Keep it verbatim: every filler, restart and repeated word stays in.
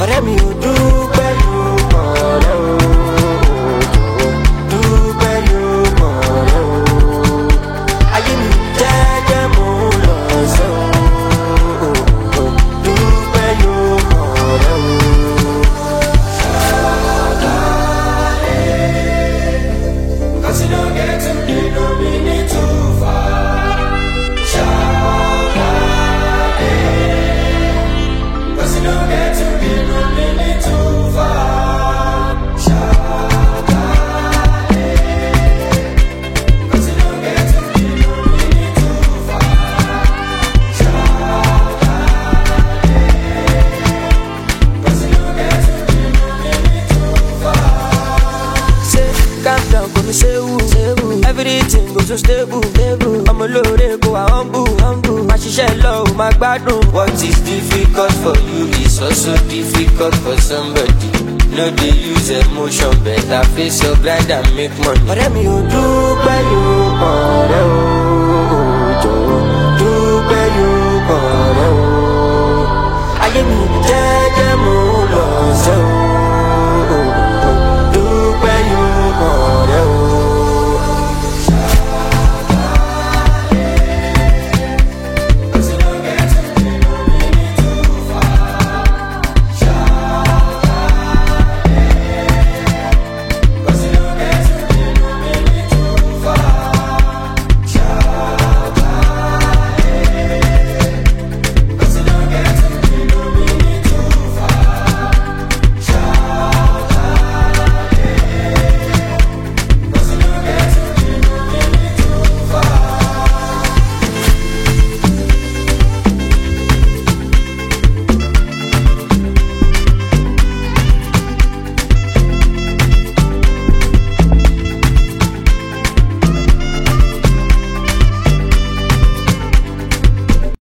ọ̀rẹ́ mi ò dúpẹ́ ló mọ̀ rẹ́ o. Dúpẹ́ ló mọ̀ rẹ́ o. Ayé mi jẹ́jẹ́ mo lọ sẹ́ o. Dúpẹ́ ló mọ̀ rẹ́ o. Cause you don't get to me, no meaning too far. Cause you don't get to me, no meaning too far. Cause you don't get to me, no meaning too far. Cause you don't get to me, no meaning too far. Say, calm down, come and say woo, say woo. Everything goes so stable, stable. I'm a loaded, go a humble, humble. My shisha low, my gbadun. What is difficult for you is also difficult for somebody. No, they use emotion, better face your grind and make money. Ọ̀rẹ́ mi ò dúpẹ́ ló mọ̀ rẹ́ o. Jọ̀wọ́ dúpẹ́ ló mọ̀ rẹ́ o. Ayé mi jẹ́jẹ́ mo lọ sẹ́ o.